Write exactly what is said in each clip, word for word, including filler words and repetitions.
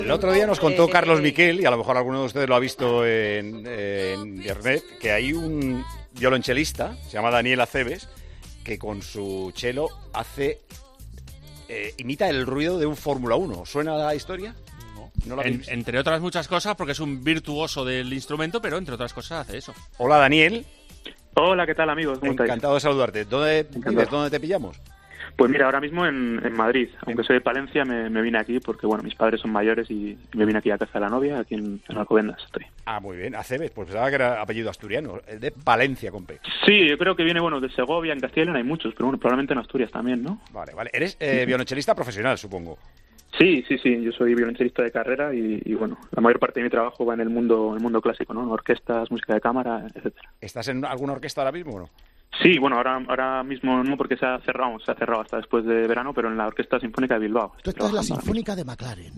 El otro día nos contó Carlos Miquel, y a lo mejor alguno de ustedes lo ha visto en, en internet, que hay un violonchelista, se llama Daniel Aceves, que con su cello hace, eh, imita el ruido de un Fórmula uno. ¿Suena la historia? No. ¿No la en, entre otras muchas cosas, porque es un virtuoso del instrumento, pero entre otras cosas hace eso. Hola, Daniel. Hola, ¿qué tal, amigos? ¿Cómo Encantado estáis? de saludarte. ¿Dónde vives? ¿Dónde te pillamos? Pues mira, ahora mismo en, en Madrid. Aunque soy de Palencia, me, me vine aquí porque, bueno, mis padres son mayores y me vine aquí a casa de la novia, aquí en, en Alcobendas estoy. Ah, muy bien. Aceves, pues pensaba que era apellido asturiano, el de Palencia con P. Sí, yo creo que viene, bueno, de Segovia, en Castilla y León hay muchos, pero bueno, probablemente en Asturias también, ¿no? Vale, vale. Eres eh, violonchelista profesional, supongo. Sí, sí, sí. Yo soy violonchelista de carrera y, y, bueno, la mayor parte de mi trabajo va en el mundo, en el mundo clásico, ¿no? En orquestas, música de cámara, etcétera. ¿Estás en alguna orquesta ahora mismo o no? Sí, bueno, ahora ahora mismo no, porque se ha cerrado, se ha cerrado hasta después de verano, pero en la Orquesta Sinfónica de Bilbao. Tú estás en la Sinfónica de McLaren.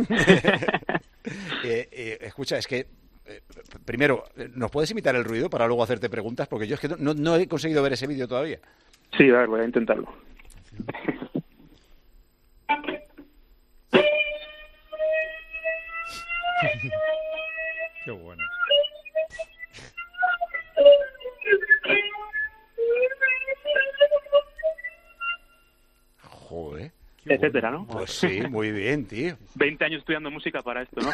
eh, eh, escucha, es que, eh, primero, ¿nos puedes imitar el ruido para luego hacerte preguntas? Porque yo es que no, no he conseguido ver ese vídeo todavía. Sí, a ver, voy a intentarlo. Qué bueno. Joder. Etcétera, ¿no? Pues sí, muy bien, tío. veinte años estudiando música para esto, ¿no?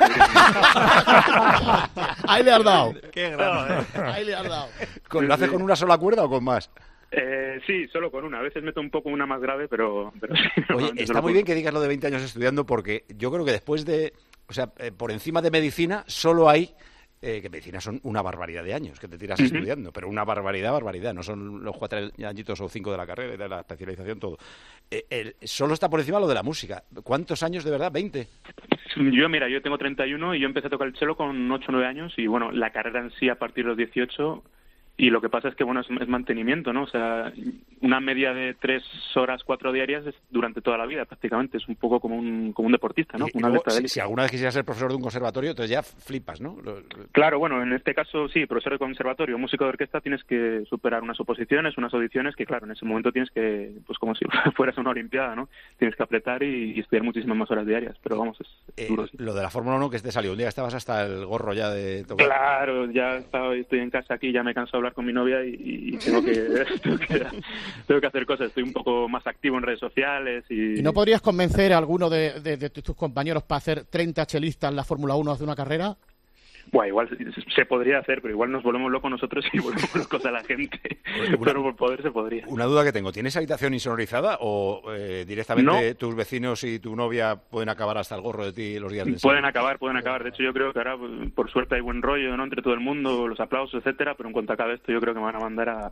Ahí le has dado. Qué grande. Ahí le has dado. ¿Lo haces con una sola cuerda o con más? Eh, sí, solo con una. A veces meto un poco una más grave, pero, pero sí. Oye, está muy bien que digas lo de veinte años estudiando, porque yo creo que después de, o sea, eh, por encima de medicina solo hay, eh, que medicina son una barbaridad de años que te tiras uh-huh. estudiando, pero una barbaridad, barbaridad, no son los cuatro añitos o cinco de la carrera, de la especialización, todo. Eh, el, solo está por encima lo de la música. ¿Cuántos años de verdad? ¿veinte? Yo, mira, yo tengo treinta y uno y yo empecé a tocar el cello con ocho o nueve años y, bueno, la carrera en sí a partir de los dieciocho. Y lo que pasa es que, bueno, es, es mantenimiento, ¿no? O sea, una media de tres horas, cuatro diarias es durante toda la vida, prácticamente. Es un poco como un, como un deportista, ¿no? Y, una y luego, si, si alguna vez quisieras ser profesor de un conservatorio, entonces ya flipas, ¿no? Lo, lo... Claro, bueno, en este caso sí, profesor de conservatorio, músico de orquesta, tienes que superar unas oposiciones, unas audiciones que, claro, en ese momento tienes que, pues como si fueras una olimpiada, ¿no? Tienes que apretar y, y estudiar muchísimas más horas diarias, pero vamos, es eh, duro. Sí. Lo de la Fórmula uno que te salió, un día estabas hasta el gorro ya de tocar. Claro, ya estaba, estoy en casa aquí, ya me canso de hablar con mi novia y y tengo que, tengo que tengo que hacer cosas, estoy un poco más activo en redes sociales y... ¿Y no podrías convencer a alguno de, de, de tus compañeros para hacer treinta chelistas en la Fórmula uno de una carrera? Bueno, igual se podría hacer, pero igual nos volvemos locos nosotros y volvemos locos a la gente. Una, pero por poder se podría. Una duda que tengo, ¿tienes habitación insonorizada o eh, directamente no. tus vecinos y tu novia pueden acabar hasta el gorro de ti los días de Pueden acabar, pueden acabar. De hecho, yo creo que ahora, por suerte, hay buen rollo, ¿no? Entre todo el mundo, los aplausos, etcétera, pero en cuanto acabe esto, yo creo que me van a mandar a...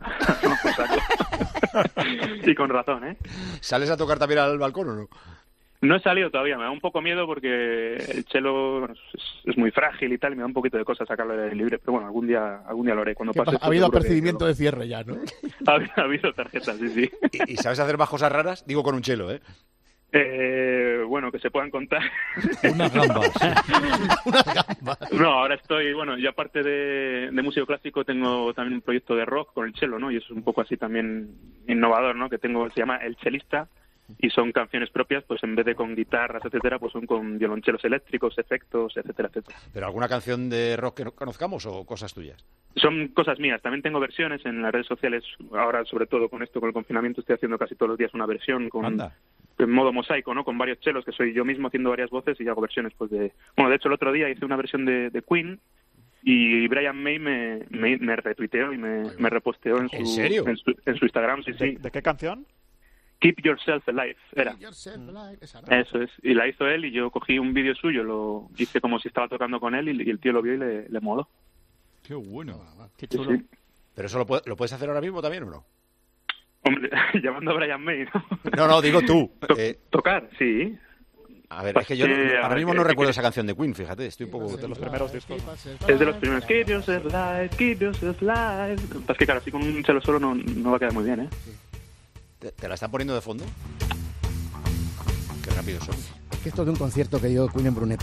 Y con razón, ¿eh? ¿Sales a tocar también al balcón o no? No he salido todavía, me da un poco miedo porque el cello bueno, es, es muy frágil y tal, y me da un poquito de cosa sacarlo al aire libre, pero bueno, algún día algún día lo haré. Cuando pase ha habido apercibimiento que... de cierre ya, ¿no? Ha, ha habido tarjetas, sí, sí. ¿Y, ¿Y sabes hacer bajosas raras? Digo con un cello, ¿eh? Eh, bueno, que se puedan contar. Unas gambas. Unas gambas. No, ahora estoy, bueno, yo aparte de, de músico clásico tengo también un proyecto de rock con el cello, ¿no? Y eso es un poco así también innovador, ¿no? Que tengo, se llama El Chelista. Y son canciones propias, pues en vez de con guitarras, etcétera, pues son con violonchelos eléctricos, efectos, etcétera, etcétera. ¿Pero alguna canción de rock que conozcamos o cosas tuyas? Son cosas mías. También tengo versiones en las redes sociales. Ahora, sobre todo con esto, con el confinamiento, estoy haciendo casi todos los días una versión con Anda. en modo mosaico, ¿no? Con varios chelos, que soy yo mismo haciendo varias voces y hago versiones, pues de... Bueno, de hecho, el otro día hice una versión de, de Queen y Brian May me, me, me retuiteó y me, me reposteó en su, ¿En serio? En su, en su Instagram, sí, sí. ¿De, ¿De qué canción? Keep Yourself Alive, era. Keep yourself alive. Esa, ¿no? Eso es, y la hizo él y yo cogí un vídeo suyo, lo hice como si estaba tocando con él y, y el tío lo vio y le, le moló. Qué bueno, qué chulo. Sí. ¿Pero eso lo, lo puedes hacer ahora mismo también o no? Hombre, llamando a Brian May, ¿no? No, no, digo tú. To eh... Tocar, sí. A ver, es que yo no, ahora mismo no recuerdo esa canción de Queen, fíjate, estoy un poco... De los primeros discos. Es de los primeros. Keep yourself alive, keep yourself alive. Es que claro, así con un cello solo no, no va a quedar muy bien, ¿eh? ¿Te, ¿Te la están poniendo de fondo? Qué rápido son. Es que esto es de un concierto que dio Queen en Brunete.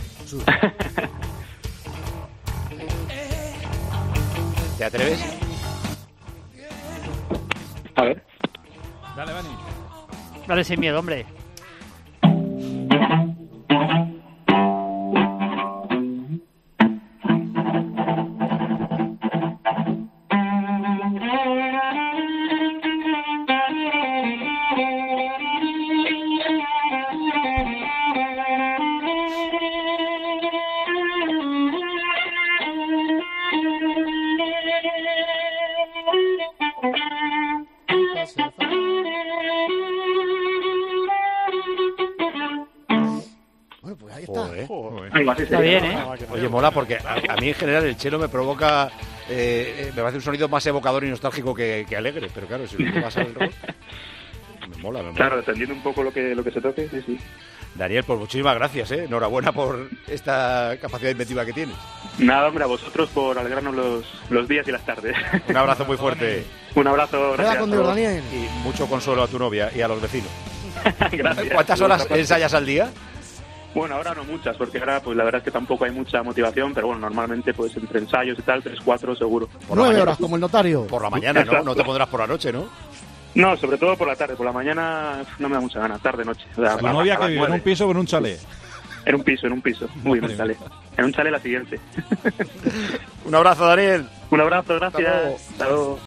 ¿Te atreves? A ver. Dale, Dani. Dale sin miedo, hombre. Joder. Joder. Algo así Está sería, bien, ¿no? ¿eh? Oye, mola porque a, a mí en general el chelo me provoca, eh, eh, me parece un sonido más evocador y nostálgico que, que alegre, pero claro, si lo vas al rock, me mola, me mola. Claro, dependiendo un poco lo que lo que se toque, sí, sí. Daniel, pues muchísimas gracias, ¿eh? Enhorabuena por esta capacidad inventiva que tienes. Nada, hombre, a vosotros por alegrarnos los, los días y las tardes. Un abrazo muy fuerte Un abrazo, Queda gracias. con Dios, Daniel. y mucho consuelo a tu novia y a los vecinos. Gracias. ¿Cuántas Por horas vuestra parte. ensayas al día? Bueno, ahora no muchas, porque ahora pues la verdad es que tampoco hay mucha motivación, pero bueno, normalmente pues entre ensayos y tal, tres, cuatro seguro. Por la Nueve mañana. horas, como el notario. Por la mañana, ¿no? Exacto. No te pondrás por la noche, ¿no? No, sobre todo por la tarde, por la mañana no me da mucha gana, tarde, noche. O sea, Tu a- novia a que las vive en nueve. un piso con un chalet. En un piso, en un piso. Muy bien, chalet. En un chalet la siguiente. Un abrazo, Daniel. Un abrazo, gracias. luego. Hasta luego.